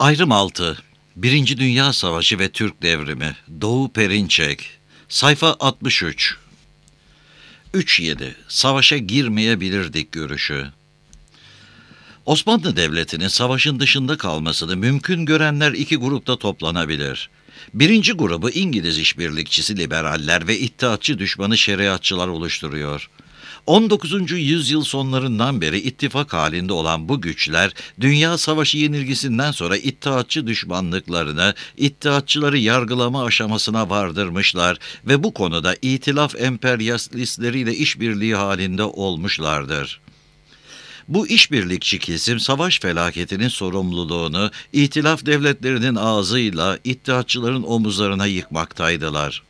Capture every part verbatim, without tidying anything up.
Ayrım altı. Birinci Dünya Savaşı ve Türk Devrimi. Doğu Perinçek. Sayfa altmış üç. üç yedi. Savaşa girmeyebilirdik görüşü. Osmanlı Devleti'nin savaşın dışında kalmasını mümkün görenler iki grupta toplanabilir. Birinci grubu İngiliz işbirlikçisi liberaller ve iddiatçı düşmanı şeriatçılar oluşturuyor. on dokuzuncu yüzyıl sonlarından beri ittifak halinde olan bu güçler, Dünya Savaşı yenilgisinden sonra iddiatçı düşmanlıklarını, iddiatçıları yargılama aşamasına vardırmışlar ve bu konuda itilaf emperyalistleriyle işbirliği halinde olmuşlardır. Bu işbirlikçi kesim savaş felaketinin sorumluluğunu itilaf devletlerinin ağzıyla iddiatçıların omuzlarına yıkmaktaydılar.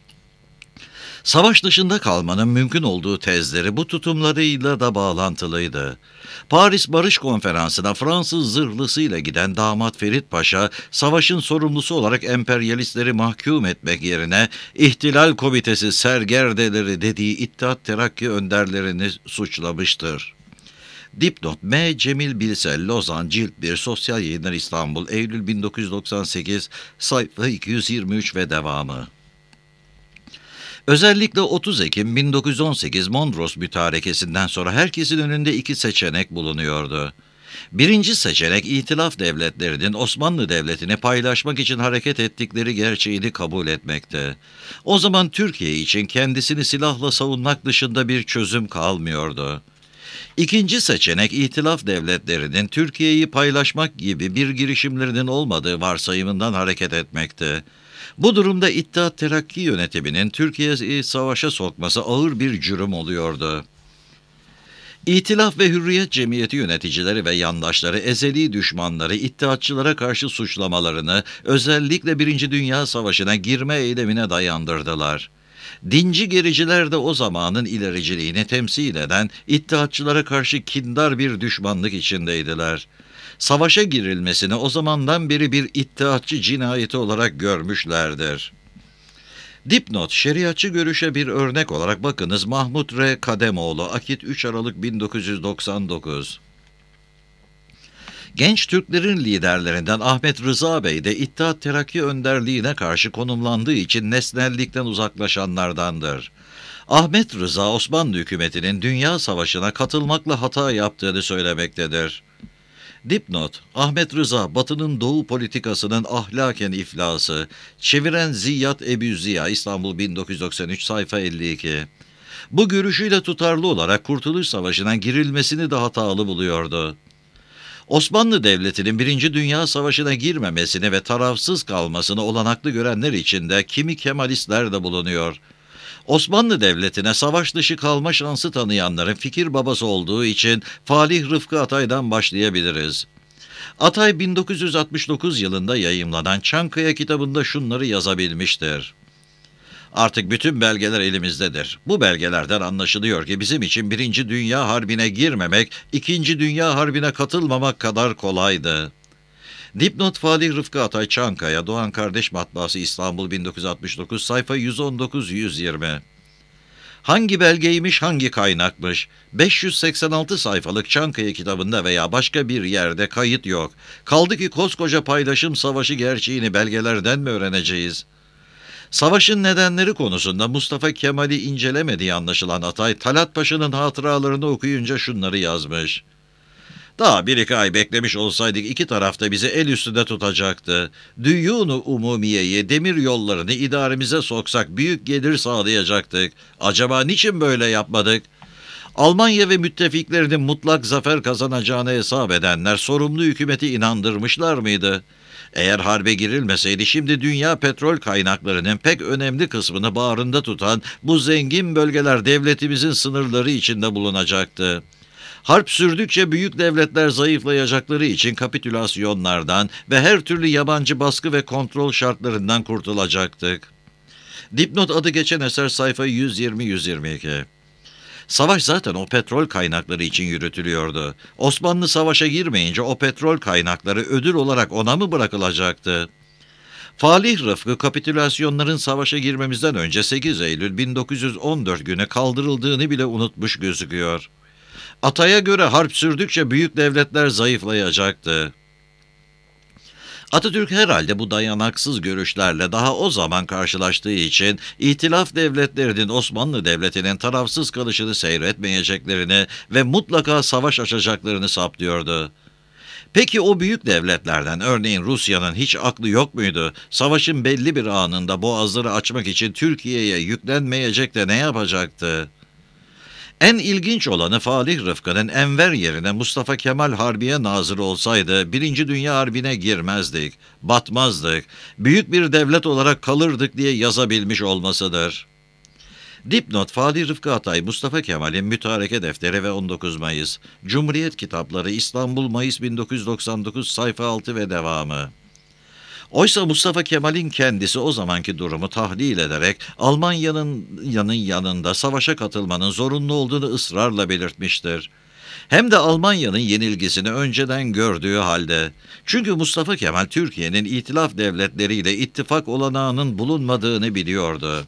Savaş dışında kalmanın mümkün olduğu tezleri bu tutumlarıyla da bağlantılıydı. Paris Barış Konferansı'na Fransız zırhlısıyla giden damat Ferit Paşa, savaşın sorumlusu olarak emperyalistleri mahkum etmek yerine İhtilal Komitesi sergerdeleri dediği İttihat Terakki önderlerini suçlamıştır. Dipnot M. Cemil Bilsel, Lozan, Cilt bir, Sosyal Yayınlar İstanbul, Eylül bin dokuz yüz doksan sekiz, sayfa iki yüz yirmi üç ve devamı. Özellikle otuz Ekim bin dokuz yüz on sekiz Mondros Mütarekesi'nden sonra herkesin önünde iki seçenek bulunuyordu. Birinci seçenek, İtilaf devletlerinin Osmanlı Devleti'ni paylaşmak için hareket ettikleri gerçeğini kabul etmekte. O zaman Türkiye için kendisini silahla savunmak dışında bir çözüm kalmıyordu. İkinci seçenek, İtilaf devletlerinin Türkiye'yi paylaşmak gibi bir girişimlerinin olmadığı varsayımından hareket etmekte. Bu durumda İttihat Terakki yönetiminin Türkiye'yi savaşa sokması ağır bir cürüm oluyordu. İtilaf ve Hürriyet Cemiyeti yöneticileri ve yandaşları ezeli düşmanları İttihatçılara karşı suçlamalarını özellikle Birinci Dünya Savaşı'na girme eylemine dayandırdılar. Dinci gericiler de o zamanın ilericiliğini temsil eden İttihatçılara karşı kindar bir düşmanlık içindeydiler. Savaşa girilmesini o zamandan beri bir iddiatçı cinayeti olarak görmüşlerdir. Dipnot, şeriatçı görüşe bir örnek olarak bakınız Mahmut R. Kademoğlu, Akit üç Aralık bin dokuz yüz doksan dokuz. Genç Türklerin liderlerinden Ahmet Rıza Bey de İttihat Terakki önderliğine karşı konumlandığı için nesnellikten uzaklaşanlardandır. Ahmet Rıza, Osmanlı hükümetinin Dünya Savaşı'na katılmakla hata yaptığını söylemektedir. Dipnot, Ahmet Rıza, Batı'nın Doğu politikasının ahlaken iflası, çeviren Ziyad Ebu Ziya, İstanbul bin dokuz yüz doksan üç, sayfa elli iki. Bu görüşüyle tutarlı olarak Kurtuluş Savaşı'na girilmesini de hatalı buluyordu. Osmanlı Devleti'nin Birinci Dünya Savaşı'na girmemesini ve tarafsız kalmasını olanaklı görenler içinde kimi Kemalistler de bulunuyor. Osmanlı Devleti'ne savaş dışı kalma şansı tanıyanların fikir babası olduğu için Falih Rıfkı Atay'dan başlayabiliriz. Atay bin dokuz yüz altmış dokuz yılında yayımlanan Çankaya kitabında şunları yazabilmiştir. Artık bütün belgeler elimizdedir. Bu belgelerden anlaşılıyor ki bizim için Birinci Dünya Harbi'ne girmemek, İkinci Dünya Harbi'ne katılmamak kadar kolaydı. Dipnot, Falih Rıfkı Atay, Çankaya, Doğan Kardeş Matbaası, İstanbul bin dokuz yüz altmış dokuz, sayfa yüz on dokuz yüz yirmi. Hangi belgeymiş, hangi kaynakmış? beş yüz seksen altı sayfalık Çankaya kitabında veya başka bir yerde kayıt yok. Kaldı ki koskoca paylaşım savaşı gerçeğini belgelerden mi öğreneceğiz? Savaşın nedenleri konusunda Mustafa Kemal'i incelemediği anlaşılan Atay, Talat Paşa'nın hatıralarını okuyunca şunları yazmış. Daha bir iki ay beklemiş olsaydık iki tarafta bizi el üstünde tutacaktı. Düyûn-u umumiyeyi, demir yollarını idaremize soksak büyük gelir sağlayacaktık. Acaba niçin böyle yapmadık? Almanya ve müttefiklerinin mutlak zafer kazanacağını hesap edenler sorumlu hükümeti inandırmışlar mıydı? Eğer harbe girilmeseydi şimdi dünya petrol kaynaklarının pek önemli kısmını bağrında tutan bu zengin bölgeler devletimizin sınırları içinde bulunacaktı. Harp sürdükçe büyük devletler zayıflayacakları için kapitülasyonlardan ve her türlü yabancı baskı ve kontrol şartlarından kurtulacaktık. Dipnot adı geçen eser, sayfa yüz yirmi yüz yirmi iki. Savaş zaten o petrol kaynakları için yürütülüyordu. Osmanlı savaşa girmeyince o petrol kaynakları ödül olarak ona mı bırakılacaktı? Falih Rıfkı, kapitülasyonların savaşa girmemizden önce sekiz Eylül bin dokuz yüz on dört günü kaldırıldığını bile unutmuş gözüküyor. Atay'a göre harp sürdükçe büyük devletler zayıflayacaktı. Atatürk herhalde bu dayanaksız görüşlerle daha o zaman karşılaştığı için İtilaf devletlerinin Osmanlı Devleti'nin tarafsız kalışını seyretmeyeceklerini ve mutlaka savaş açacaklarını saptıyordu. Peki o büyük devletlerden, örneğin Rusya'nın hiç aklı yok muydu? Savaşın belli bir anında boğazları açmak için Türkiye'ye yüklenmeyecek de ne yapacaktı? En ilginç olanı Falih Rıfkı'nın Enver yerine Mustafa Kemal Harbiye Nazırı olsaydı Birinci Dünya Harbi'ne girmezdik, batmazdık, büyük bir devlet olarak kalırdık diye yazabilmiş olmasıdır. Dipnot: Falih Rıfkı Atay, Mustafa Kemal'in Mütareke Defteri ve on dokuz Mayıs. Cumhuriyet Kitapları, İstanbul, Mayıs bin dokuz yüz doksan dokuz, sayfa altı ve devamı. Oysa Mustafa Kemal'in kendisi o zamanki durumu tahlil ederek Almanya'nın yanın yanında savaşa katılmanın zorunlu olduğunu ısrarla belirtmiştir. Hem de Almanya'nın yenilgisini önceden gördüğü halde. Çünkü Mustafa Kemal Türkiye'nin itilaf devletleriyle ittifak olanağının bulunmadığını biliyordu.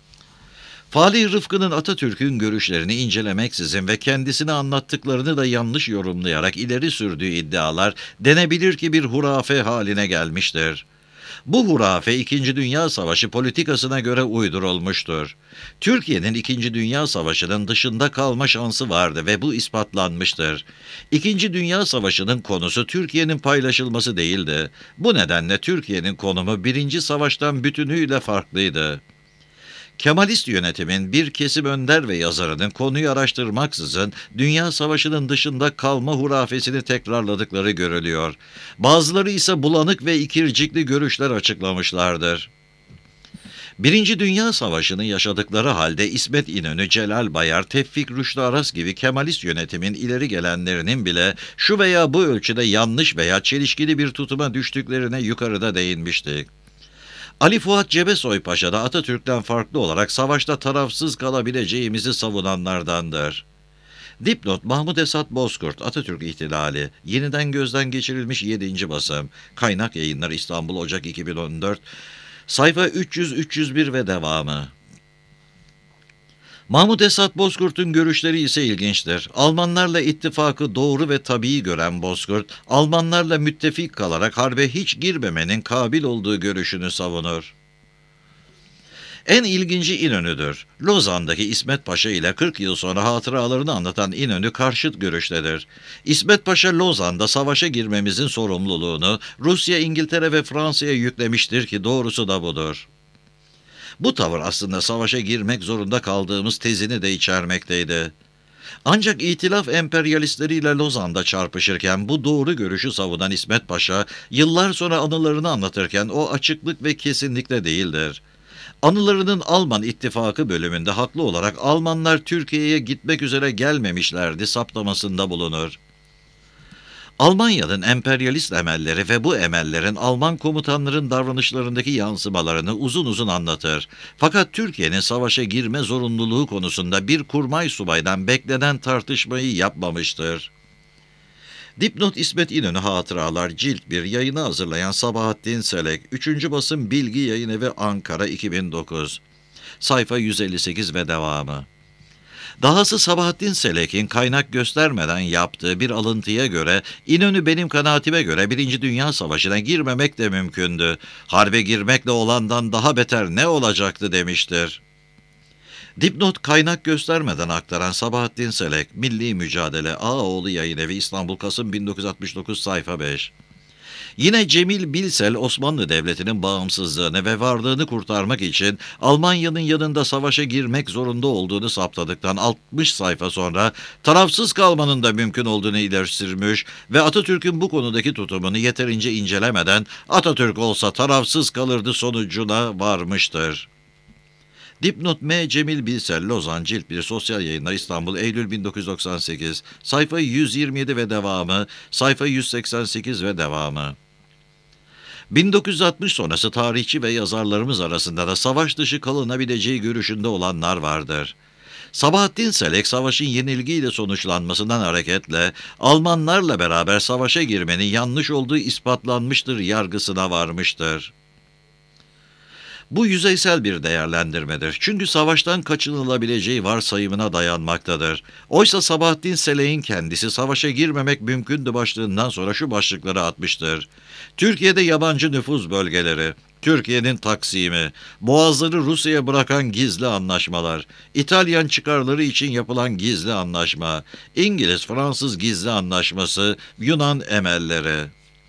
Falih Rıfkı'nın Atatürk'ün görüşlerini incelemeksizin ve kendisine anlattıklarını da yanlış yorumlayarak ileri sürdüğü iddialar denebilir ki bir hurafe haline gelmiştir. Bu hurafe İkinci Dünya Savaşı politikasına göre uydurulmuştur. Türkiye'nin İkinci Dünya Savaşı'nın dışında kalma şansı vardı ve bu ispatlanmıştır. İkinci Dünya Savaşı'nın konusu Türkiye'nin paylaşılması değildi. Bu nedenle Türkiye'nin konumu Birinci Savaş'tan bütünüyle farklıydı. Kemalist yönetimin bir kesim önder ve yazarının konuyu araştırmaksızın Dünya Savaşı'nın dışında kalma hurafesini tekrarladıkları görülüyor. Bazıları ise bulanık ve ikircikli görüşler açıklamışlardır. Birinci Dünya Savaşı'nı yaşadıkları halde İsmet İnönü, Celal Bayar, Tevfik Rüştü Aras gibi Kemalist yönetimin ileri gelenlerinin bile şu veya bu ölçüde yanlış veya çelişkili bir tutuma düştüklerine yukarıda değinmiştik. Ali Fuat Cebesoy Paşa da Atatürk'ten farklı olarak savaşta tarafsız kalabileceğimizi savunanlardandır. Dipnot: Mahmud Esat Bozkurt, Atatürk İhtilali, yeniden gözden geçirilmiş yedinci basım. Kaynak Yayınlar, İstanbul, Ocak iki bin on dört, sayfa üç yüz üç yüz bir ve devamı. Mahmud Esat Bozkurt'un görüşleri ise ilginçtir. Almanlarla ittifakı doğru ve tabii gören Bozkurt, Almanlarla müttefik kalarak harbe hiç girmemenin kabil olduğu görüşünü savunur. En ilginci İnönü'dür. Lozan'daki İsmet Paşa ile kırk yıl sonra hatıralarını anlatan İnönü karşıt görüştedir. İsmet Paşa, Lozan'da savaşa girmemizin sorumluluğunu Rusya, İngiltere ve Fransa'ya yüklemiştir ki doğrusu da budur. Bu tavır aslında savaşa girmek zorunda kaldığımız tezini de içermekteydi. Ancak İtilaf emperyalistleriyle Lozan'da çarpışırken bu doğru görüşü savunan İsmet Paşa, yıllar sonra anılarını anlatırken o açıklık ve kesinlikle değildir. Anılarının Alman İttifakı bölümünde haklı olarak Almanlar Türkiye'ye gitmek üzere gelmemişlerdi saptamasında bulunur. Almanya'nın emperyalist emelleri ve bu emellerin Alman komutanların davranışlarındaki yansımalarını uzun uzun anlatır. Fakat Türkiye'nin savaşa girme zorunluluğu konusunda bir kurmay subaydan beklenen tartışmayı yapmamıştır. Dipnot: İsmet İnönü Hatıralar, Cilt bir, yayını hazırlayan Sabahattin Selek, üçüncü basım, Bilgi Yayınevi, Ankara, iki bin dokuz, sayfa yüz elli sekiz ve devamı. Dahası Sabahattin Selek'in kaynak göstermeden yaptığı bir alıntıya göre İnönü benim kanaatime göre Birinci Dünya Savaşı'na girmemek de mümkündü. Harbe girmekle olandan daha beter ne olacaktı demiştir. Dipnot: kaynak göstermeden aktaran Sabahattin Selek, Milli Mücadele, Ağaoğlu Yayınevi, İstanbul, Kasım bin dokuz yüz altmış dokuz, sayfa beş. Yine Cemil Bilsel, Osmanlı Devleti'nin bağımsızlığını ve varlığını kurtarmak için Almanya'nın yanında savaşa girmek zorunda olduğunu saptadıktan altmış sayfa sonra tarafsız kalmanın da mümkün olduğunu ileri sürmüş ve Atatürk'ün bu konudaki tutumunu yeterince incelemeden Atatürk olsa tarafsız kalırdı sonucuna varmıştır. Dipnot: M. Cemil Bilsel, Lozan, Cilt bir, Sosyal Yayınlar, İstanbul, Eylül bin dokuz yüz doksan sekiz, sayfa yüz yirmi yedi ve devamı, sayfa yüz seksen sekiz ve devamı. bin dokuz yüz altmış sonrası tarihçi ve yazarlarımız arasında da savaş dışı kalınabileceği görüşünde olanlar vardır. Sabahattin Selek, savaşın yenilgiyle sonuçlanmasından hareketle Almanlarla beraber savaşa girmenin yanlış olduğu ispatlanmıştır yargısına varmıştır. Bu yüzeysel bir değerlendirmedir. Çünkü savaştan kaçınılabileceği varsayımına dayanmaktadır. Oysa Sabahattin Selek'in kendisi savaşa girmemek mümkündü başlığından sonra şu başlıkları atmıştır. Türkiye'de yabancı nüfuz bölgeleri, Türkiye'nin taksimi, boğazları Rusya'ya bırakan gizli anlaşmalar, İtalyan çıkarları için yapılan gizli anlaşma, İngiliz-Fransız gizli anlaşması, Yunan emelleri.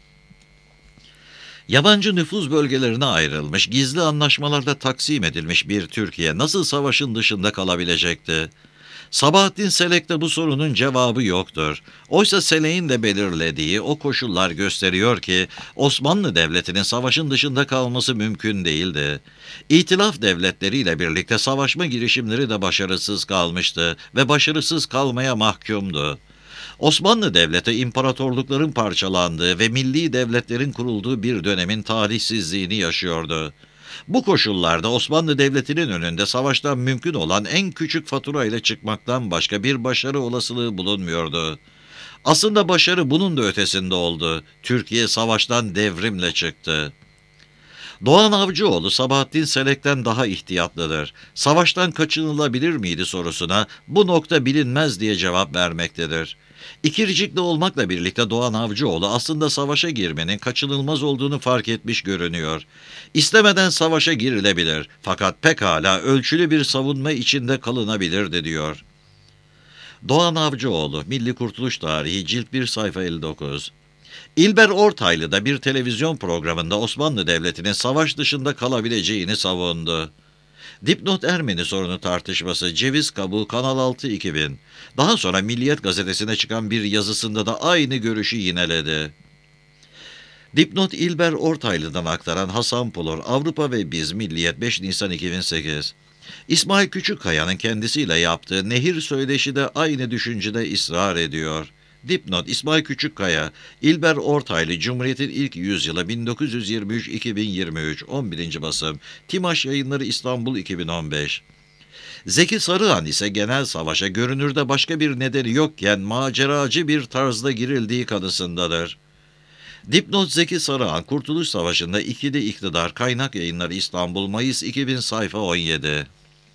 Yabancı nüfuz bölgelerine ayrılmış, gizli anlaşmalarda taksim edilmiş bir Türkiye nasıl savaşın dışında kalabilecekti? Sabahattin Selek'te bu sorunun cevabı yoktur. Oysa Selek'in de belirlediği o koşullar gösteriyor ki Osmanlı Devleti'nin savaşın dışında kalması mümkün değildi. İtilaf devletleriyle birlikte savaşma girişimleri de başarısız kalmıştı ve başarısız kalmaya mahkumdu. Osmanlı Devleti imparatorlukların parçalandığı ve milli devletlerin kurulduğu bir dönemin talihsizliğini yaşıyordu. Bu koşullarda Osmanlı Devleti'nin önünde savaştan mümkün olan en küçük fatura ile çıkmaktan başka bir başarı olasılığı bulunmuyordu. Aslında başarı bunun da ötesinde oldu. Türkiye savaştan devrimle çıktı. Doğan Avcıoğlu Sabahattin Selek'ten daha ihtiyatlıdır. Savaştan kaçınılabilir miydi sorusuna bu nokta bilinmez diye cevap vermektedir. İkircikli olmakla birlikte Doğan Avcıoğlu aslında savaşa girmenin kaçınılmaz olduğunu fark etmiş görünüyor. İstemeden savaşa girilebilir fakat pekala ölçülü bir savunma içinde kalınabilirdi diyor. Doğan Avcıoğlu, Milli Kurtuluş Tarihi, Cilt bir, sayfa elli dokuz. İlber Ortaylı da bir televizyon programında Osmanlı Devleti'nin savaş dışında kalabileceğini savundu. Dipnot Ermeni sorunu tartışması, Ceviz Kabuğu, Kanal altı iki bin. Daha sonra Milliyet gazetesine çıkan bir yazısında da aynı görüşü yineledi. Dipnot İlber Ortaylı'dan aktaran Hasan Pulur, Avrupa ve Biz, Milliyet, beş Nisan iki bin sekiz. İsmail Küçükkaya'nın kendisiyle yaptığı Nehir Söyleşi de aynı düşüncede ısrar ediyor. Dipnot İsmail Küçükkaya, İlber Ortaylı, Cumhuriyet'in ilk yüzyılı bin dokuz yüz yirmi üç iki bin yirmi üç, on birinci basım, Timaş Yayınları İstanbul iki bin on beş. Zeki Sarıhan ise genel savaşa görünürde başka bir nedeni yokken maceracı bir tarzda girildiği kanısındadır. Dipnot Zeki Sarıhan, Kurtuluş Savaşı'nda ikili iktidar, Kaynak Yayınları İstanbul, Mayıs iki bin, sayfa on yedi.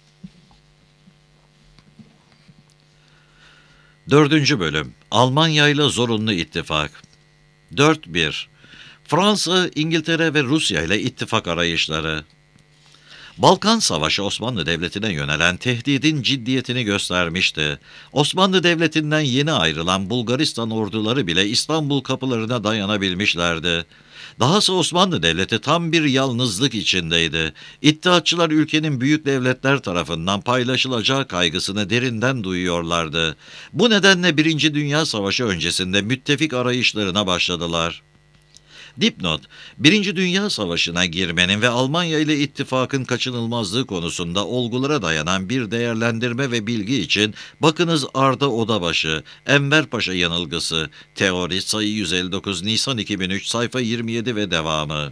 Dördüncü bölüm. Almanya ile zorunlu ittifak. dört bir. Fransa, İngiltere ve Rusya ile ittifak arayışları. Balkan Savaşı Osmanlı Devleti'ne yönelen tehdidin ciddiyetini göstermişti. Osmanlı Devleti'nden yeni ayrılan Bulgaristan orduları bile İstanbul kapılarına dayanabilmişlerdi. Dahası Osmanlı Devleti tam bir yalnızlık içindeydi. İttihatçılar ülkenin büyük devletler tarafından paylaşılacağı kaygısını derinden duyuyorlardı. Bu nedenle Birinci Dünya Savaşı öncesinde müttefik arayışlarına başladılar. Dipnot, Birinci Dünya Savaşı'na girmenin ve Almanya ile ittifakın kaçınılmazlığı konusunda olgulara dayanan bir değerlendirme ve bilgi için bakınız Arda Odabaşı, Enver Paşa Yanılgısı, Teori, sayı yüz elli dokuz, Nisan iki bin üç, sayfa yirmi yedi ve devamı.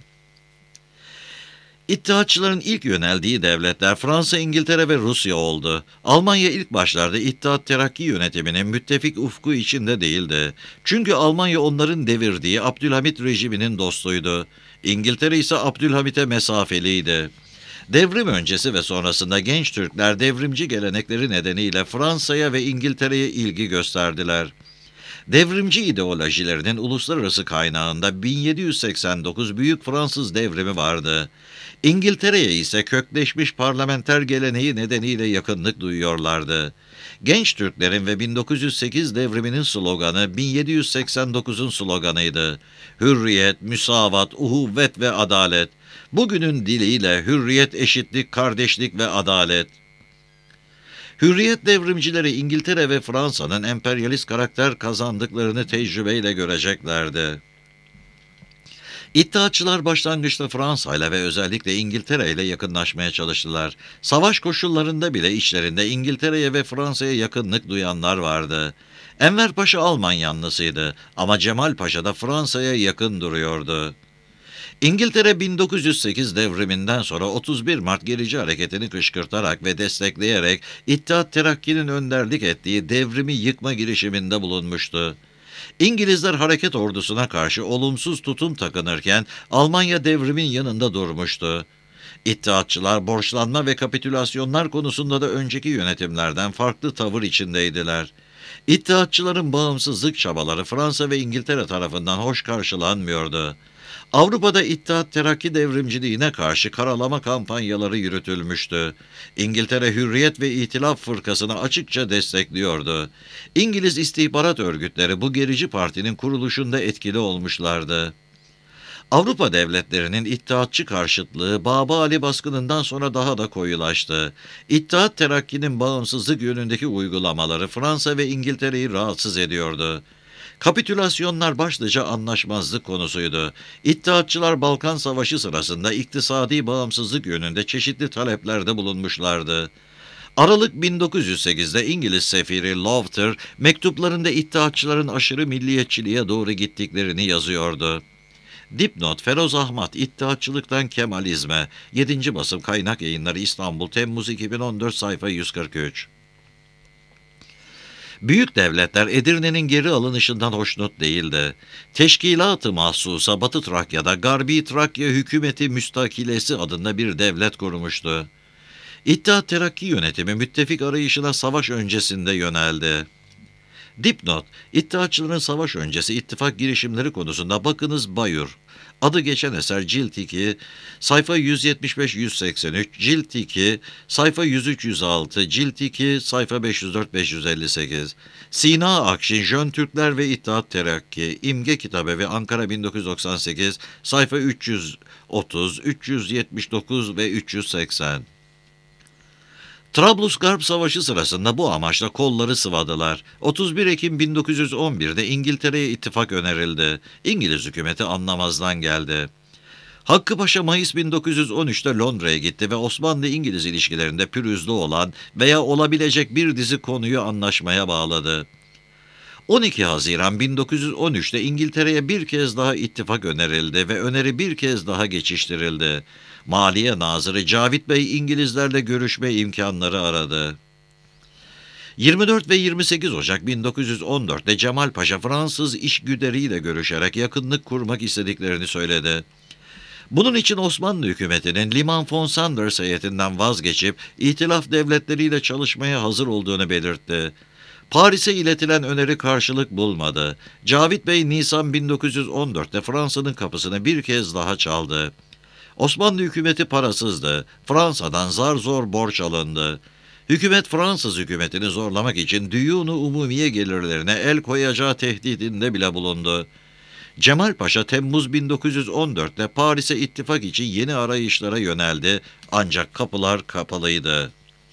İttihatçıların ilk yöneldiği devletler Fransa, İngiltere ve Rusya oldu. Almanya ilk başlarda İttihat Terakki yönetiminin müttefik ufku içinde değildi. Çünkü Almanya onların devirdiği Abdülhamit rejiminin dostuydu. İngiltere ise Abdülhamit'e mesafeliydi. Devrim öncesi ve sonrasında genç Türkler devrimci gelenekleri nedeniyle Fransa'ya ve İngiltere'ye ilgi gösterdiler. Devrimci ideolojilerinin uluslararası kaynağında bin yedi yüz seksen dokuz Büyük Fransız Devrimi vardı. İngiltere'ye ise kökleşmiş parlamenter geleneği nedeniyle yakınlık duyuyorlardı. Genç Türklerin ve bin dokuz yüz sekiz devriminin sloganı bin yedi yüz seksen dokuzun sloganıydı. Hürriyet, müsavat, uhuvvet ve adalet. Bugünün diliyle hürriyet, eşitlik, kardeşlik ve adalet. Hürriyet devrimcileri İngiltere ve Fransa'nın emperyalist karakter kazandıklarını tecrübeyle göreceklerdi. İttihatçılar başlangıçta Fransa ile ve özellikle İngiltere ile yakınlaşmaya çalıştılar. Savaş koşullarında bile içlerinde İngiltere'ye ve Fransa'ya yakınlık duyanlar vardı. Enver Paşa Alman yanlısıydı ama Cemal Paşa da Fransa'ya yakın duruyordu. İngiltere bin dokuz yüz sekiz devriminden sonra otuz bir Mart gerici hareketini kışkırtarak ve destekleyerek İttihat Terakki'nin önderlik ettiği devrimi yıkma girişiminde bulunmuştu. İngilizler hareket ordusuna karşı olumsuz tutum takınırken Almanya devrimin yanında durmuştu. İttihatçılar borçlanma ve kapitülasyonlar konusunda da önceki yönetimlerden farklı tavır içindeydiler. İttihatçıların bağımsızlık çabaları Fransa ve İngiltere tarafından hoş karşılanmıyordu. Avrupa'da İttihat Terakki devrimciliğine karşı karalama kampanyaları yürütülmüştü. İngiltere Hürriyet ve İtilaf Fırkası'nı açıkça destekliyordu. İngiliz istihbarat örgütleri bu gerici partinin kuruluşunda etkili olmuşlardı. Avrupa devletlerinin İttihatçı karşıtlığı Baba Ali baskınından sonra daha da koyulaştı. İttihat Terakki'nin bağımsızlık yönündeki uygulamaları Fransa ve İngiltere'yi rahatsız ediyordu. Kapitülasyonlar başlıca anlaşmazlık konusuydu. İttihatçılar Balkan Savaşı sırasında iktisadi bağımsızlık yönünde çeşitli taleplerde bulunmuşlardı. Aralık bin dokuz yüz sekizde İngiliz sefiri Lowther mektuplarında İttihatçıların aşırı milliyetçiliğe doğru gittiklerini yazıyordu. Dipnot: Feroz Ahmat, İttihatçılıktan Kemalizme. yedinci basım Kaynak Yayınları, İstanbul, Temmuz iki bin on dört, sayfa yüz kırk üç. Büyük devletler Edirne'nin geri alınışından hoşnut değildi. Teşkilat-ı Mahsusa Batı Trakya'da Garbi Trakya Hükümeti Müstakilesi adında bir devlet kurmuştu. İttihat Terakki yönetimi müttefik arayışına savaş öncesinde yöneldi. Dipnot: İttihatçıların savaş öncesi ittifak girişimleri konusunda bakınız Bayur. Adı geçen eser cilt iki, sayfa yüz yetmiş beş yüz seksen üç, cilt iki, sayfa yüz üç yüz altı, cilt iki, sayfa beş yüz dört beş yüz elli sekiz. Sina Akşin, Jön Türkler ve İttihat Terakki, İmge Kitabevi, Ankara bin dokuz yüz doksan sekiz, sayfa üç yüz otuz, üç yüz yetmiş dokuz ve üç yüz seksen. Trablusgarp Savaşı sırasında bu amaçla kolları sıvadılar. otuz bir Ekim bin dokuz yüz on birde İngiltere'ye ittifak önerildi. İngiliz hükümeti anlamazdan geldi. Hakkı Paşa Mayıs bin dokuz yüz on üçte Londra'ya gitti ve Osmanlı-İngiliz ilişkilerinde pürüzlü olan veya olabilecek bir dizi konuyu anlaşmaya bağladı. on iki Haziran bin dokuz yüz on üçte İngiltere'ye bir kez daha ittifak önerildi ve öneri bir kez daha geçiştirildi. Maliye Nazırı Cavit Bey İngilizlerle görüşme imkanları aradı. yirmi dört ve yirmi sekiz Ocak bin dokuz yüz on dörtte Cemal Paşa Fransız işgüderiyle görüşerek yakınlık kurmak istediklerini söyledi. Bunun için Osmanlı hükümetinin Liman von Sanders heyetinden vazgeçip İtilaf devletleriyle çalışmaya hazır olduğunu belirtti. Paris'e iletilen öneri karşılık bulmadı. Cavit Bey Nisan bin dokuz yüz on dörtte Fransa'nın kapısını bir kez daha çaldı. Osmanlı hükümeti parasızdı. Fransa'dan zar zor borç alındı. Hükümet Fransız hükümetini zorlamak için Düyun-u Umumiye gelirlerine el koyacağı tehdidinde bile bulundu. Cemal Paşa Temmuz bin dokuz yüz on dörtte Paris'e ittifak için yeni arayışlara yöneldi, ancak kapılar kapalıydı.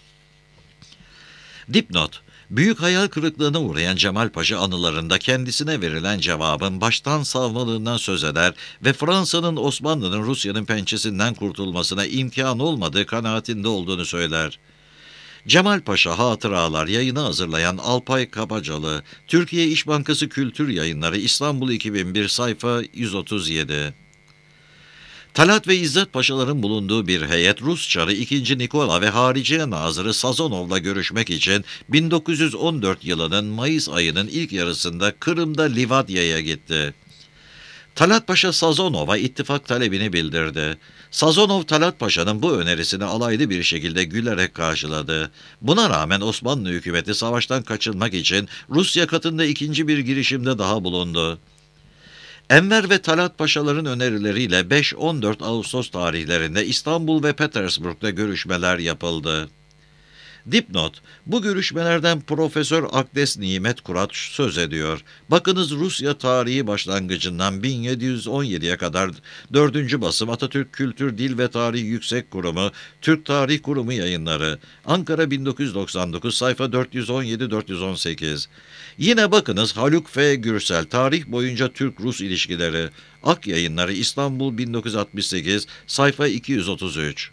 Dipnot: Büyük hayal kırıklığına uğrayan Cemal Paşa anılarında kendisine verilen cevabın baştan savmalığından söz eder ve Fransa'nın Osmanlı'nın Rusya'nın pençesinden kurtulmasına imkan olmadığı kanaatinde olduğunu söyler. Cemal Paşa Hatıralar yayını hazırlayan Alpay Kabacalı, Türkiye İş Bankası Kültür Yayınları, İstanbul iki bin bir, sayfa yüz otuz yedi. Talat ve İzzet Paşaların bulunduğu bir heyet Rus Çarı ikinci. Nikola ve Hariciye Nazırı Sazonov'la görüşmek için bin dokuz yüz on dört yılının Mayıs ayının ilk yarısında Kırım'da Livadya'ya gitti. Talat Paşa Sazonov'a ittifak talebini bildirdi. Sazonov Talat Paşa'nın bu önerisini alaylı bir şekilde gülerek karşıladı. Buna rağmen Osmanlı hükümeti savaştan kaçınmak için Rusya katında ikinci bir girişimde daha bulundu. Enver ve Talat Paşaların önerileriyle beş on dört Ağustos tarihlerinde İstanbul ve Petersburg'da görüşmeler yapıldı. Dipnot: Bu görüşmelerden Profesör Akdes Nimet Kurat söz ediyor. Bakınız Rusya tarihi başlangıcından bin yedi yüz on yediye kadar dördüncü basım Atatürk Kültür Dil ve Tarih Yüksek Kurumu, Türk Tarih Kurumu Yayınları, Ankara bin dokuz yüz doksan dokuz, sayfa dört yüz on yedi dört yüz on sekiz. Yine bakınız Haluk F. Gürsel, Tarih boyunca Türk-Rus ilişkileri, Ak Yayınları, İstanbul bin dokuz yüz altmış sekiz, sayfa iki yüz otuz üç.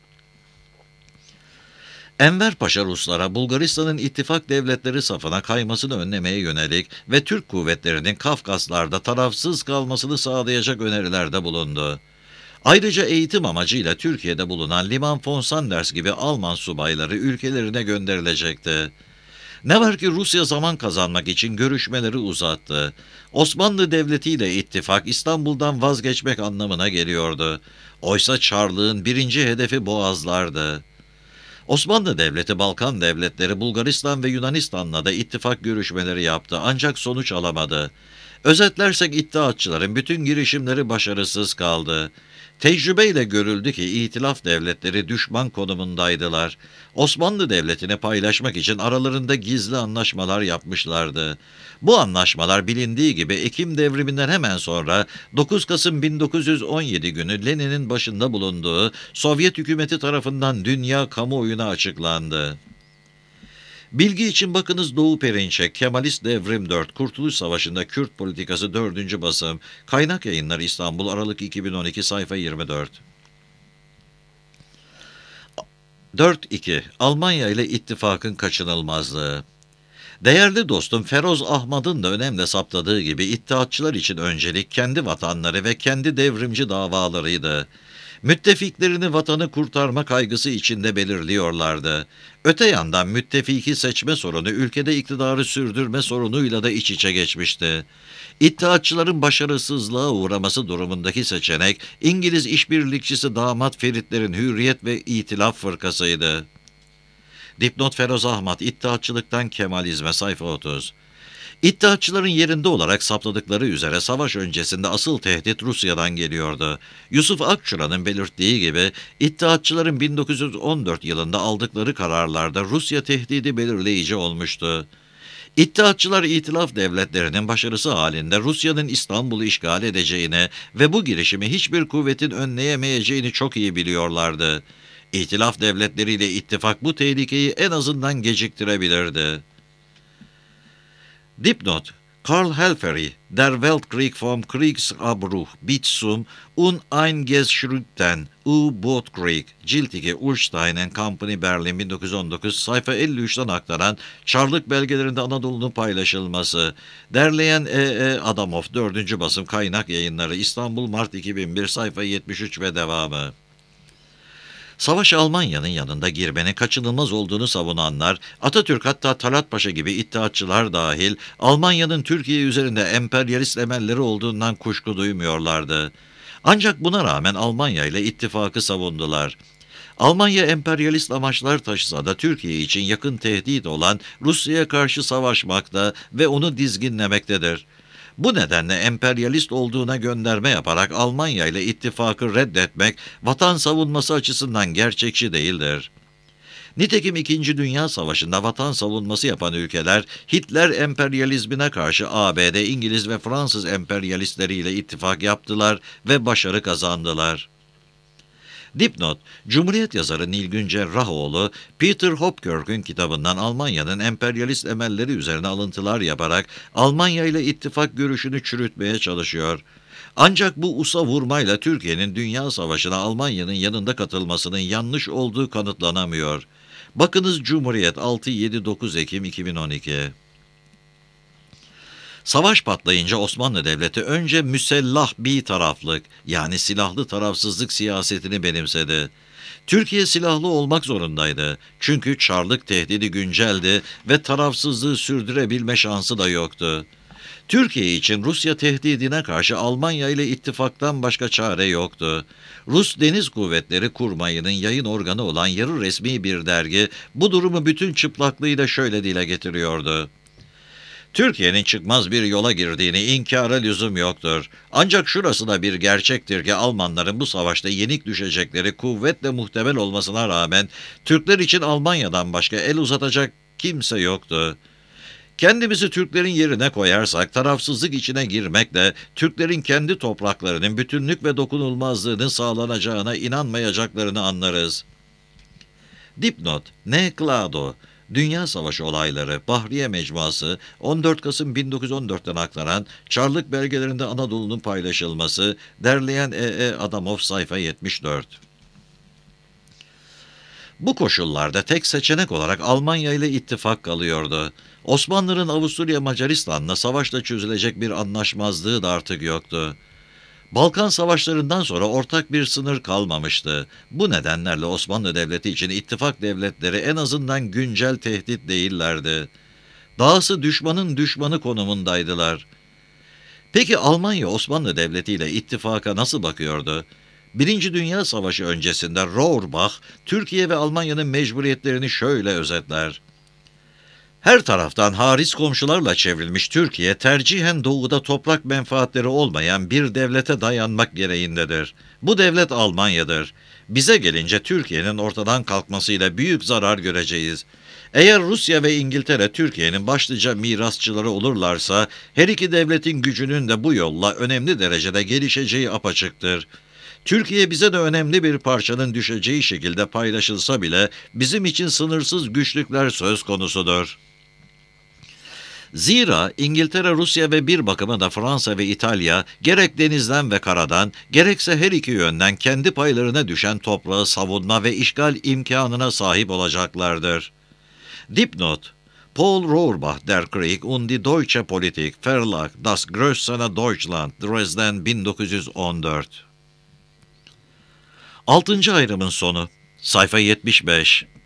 Enver Paşa Ruslara Bulgaristan'ın ittifak devletleri safına kaymasını önlemeye yönelik ve Türk kuvvetlerinin Kafkaslar'da tarafsız kalmasını sağlayacak önerilerde bulundu. Ayrıca eğitim amacıyla Türkiye'de bulunan Liman von Sanders gibi Alman subayları ülkelerine gönderilecekti. Ne var ki Rusya zaman kazanmak için görüşmeleri uzattı. Osmanlı Devleti ile ittifak İstanbul'dan vazgeçmek anlamına geliyordu. Oysa Çarlığın birinci hedefi Boğazlar'dı. Osmanlı Devleti Balkan devletleri Bulgaristan ve Yunanistan'la da ittifak görüşmeleri yaptı ancak sonuç alamadı. Özetlersek iddiatçıların bütün girişimleri başarısız kaldı. Tecrübeyle görüldü ki itilaf devletleri düşman konumundaydılar. Osmanlı Devleti'ni paylaşmak için aralarında gizli anlaşmalar yapmışlardı. Bu anlaşmalar bilindiği gibi Ekim devriminden hemen sonra dokuz Kasım bin dokuz yüz on yedi günü Lenin'in başında bulunduğu Sovyet hükümeti tarafından dünya kamuoyuna açıklandı. Bilgi için bakınız Doğu Perinçek, Kemalist Devrim dört, Kurtuluş Savaşı'nda Kürt Politikası dördüncü basım, Kaynak Yayınları İstanbul, Aralık iki bin on iki, sayfa yirmi dört. dört iki. Almanya ile ittifakın kaçınılmazlığı. Değerli dostum Feroz Ahmad'ın da önemli saptadığı gibi iddiatçılar için öncelik kendi vatanları ve kendi devrimci davalarıydı. Müttefiklerini vatanı kurtarma kaygısı içinde belirliyorlardı. Öte yandan müttefiki seçme sorunu ülkede iktidarı sürdürme sorunuyla da iç içe geçmişti. İttihatçıların başarısızlığa uğraması durumundaki seçenek İngiliz işbirlikçisi damat Feritlerin Hürriyet ve İtilaf Fırkası'ydı. Dipnot Feroz Ahmad, İttihatçılıktan Kemalizme, sayfa otuz. İttihatçıların yerinde olarak saptadıkları üzere savaş öncesinde asıl tehdit Rusya'dan geliyordu. Yusuf Akçura'nın belirttiği gibi İttihatçıların bin dokuz yüz on dört yılında aldıkları kararlarda Rusya tehdidi belirleyici olmuştu. İttihatçılar itilaf devletlerinin başarısı halinde Rusya'nın İstanbul'u işgal edeceğini ve bu girişimi hiçbir kuvvetin önleyemeyeceğini çok iyi biliyorlardı. İtilaf devletleriyle ittifak bu tehlikeyi en azından geciktirebilirdi. Dipnot: Karl Helferi, Der Weltkrieg vom Kriegsabbruch bis zum Uneingeschränkten U-Boot-Krieg, Cilt iki, Ullstein and Company, Berlin, bin dokuz yüz on dokuz, sayfa elli üçten aktaran Çarlık belgelerinde Anadolu'nun paylaşılması. Derleyen E. E. Adamov, dördüncü basım, Kaynak Yayınları İstanbul, Mart iki bin bir, sayfa yetmiş üç ve devamı. Savaş Almanya'nın yanında girmenin kaçınılmaz olduğunu savunanlar, Atatürk hatta Talat Paşa gibi iddiatçılar dahil Almanya'nın Türkiye üzerinde emperyalist emelleri olduğundan kuşku duymuyorlardı. Ancak buna rağmen Almanya ile ittifakı savundular. Almanya emperyalist amaçlar taşısa da Türkiye için yakın tehdit olan Rusya'ya karşı savaşmakta ve onu dizginlemektedir. Bu nedenle emperyalist olduğuna gönderme yaparak Almanya ile ittifakı reddetmek vatan savunması açısından gerçekçi değildir. Nitekim İkinci Dünya Savaşı'nda vatan savunması yapan ülkeler Hitler emperyalizmine karşı A B D, İngiliz ve Fransız emperyalistleriyle ittifak yaptılar ve başarı kazandılar. Dipnot: Cumhuriyet yazarı Nilgün Cerrahoğlu, Peter Hopkirk'ün kitabından Almanya'nın emperyalist emelleri üzerine alıntılar yaparak Almanya ile ittifak görüşünü çürütmeye çalışıyor. Ancak bu usa vurmayla Türkiye'nin Dünya Savaşı'na Almanya'nın yanında katılmasının yanlış olduğu kanıtlanamıyor. Bakınız Cumhuriyet, altı yedi dokuz Ekim iki bin on iki. Savaş patlayınca Osmanlı Devleti önce müsellah bir taraflık, yani silahlı tarafsızlık siyasetini benimsedi. Türkiye silahlı olmak zorundaydı. Çünkü Çarlık tehdidi günceldi ve tarafsızlığı sürdürebilme şansı da yoktu. Türkiye için Rusya tehdidine karşı Almanya ile ittifaktan başka çare yoktu. Rus Deniz Kuvvetleri Kurmayı'nın yayın organı olan yarı resmi bir dergi bu durumu bütün çıplaklığıyla şöyle dile getiriyordu: Türkiye'nin çıkmaz bir yola girdiğini inkara lüzum yoktur. Ancak şurası da bir gerçektir ki Almanların bu savaşta yenik düşecekleri kuvvetle muhtemel olmasına rağmen Türkler için Almanya'dan başka el uzatacak kimse yoktu. Kendimizi Türklerin yerine koyarsak tarafsızlık içine girmekle Türklerin kendi topraklarının bütünlük ve dokunulmazlığının sağlanacağına inanmayacaklarını anlarız. Dipnot: Ne Clado, Dünya Savaşı Olayları, Bahriye Mecmuası, on dört Kasım bin dokuz yüz on dört'ten aktaran Çarlık belgelerinde Anadolu'nun paylaşılması, derleyen E. E. Adamov, sayfa yetmiş dört. Bu koşullarda tek seçenek olarak Almanya ile ittifak kalıyordu. Osmanlı'nın Avusturya Macaristan'la savaşla çözülecek bir anlaşmazlığı da artık yoktu. Balkan savaşlarından sonra ortak bir sınır kalmamıştı. Bu nedenlerle Osmanlı Devleti için ittifak devletleri en azından güncel tehdit değillerdi. Dahası düşmanın düşmanı konumundaydılar. Peki Almanya Osmanlı Devleti ile ittifaka nasıl bakıyordu? Birinci Dünya Savaşı öncesinde Rohrbach, Türkiye ve Almanya'nın mecburiyetlerini şöyle özetler: Her taraftan haris komşularla çevrilmiş Türkiye, tercihen doğuda toprak menfaatleri olmayan bir devlete dayanmak gereğindedir. Bu devlet Almanya'dır. Bize gelince Türkiye'nin ortadan kalkmasıyla büyük zarar göreceğiz. Eğer Rusya ve İngiltere Türkiye'nin başlıca mirasçıları olurlarsa, her iki devletin gücünün de bu yolla önemli derecede gelişeceği apaçıktır. Türkiye bize de önemli bir parçanın düşeceği şekilde paylaşılsa bile bizim için sınırsız güçlükler söz konusudur. Zira İngiltere, Rusya ve bir bakıma da Fransa ve İtalya gerek denizden ve karadan, gerekse her iki yönden kendi paylarına düşen toprağı savunma ve işgal imkanına sahip olacaklardır. Dipnot: Paul Rohrbach der Krieg und die Deutsche Politik, Verlag Das Größere Deutschland, Dresden bin dokuz yüz on dört. Altıncı ayrımın sonu. Sayfa yetmiş beş.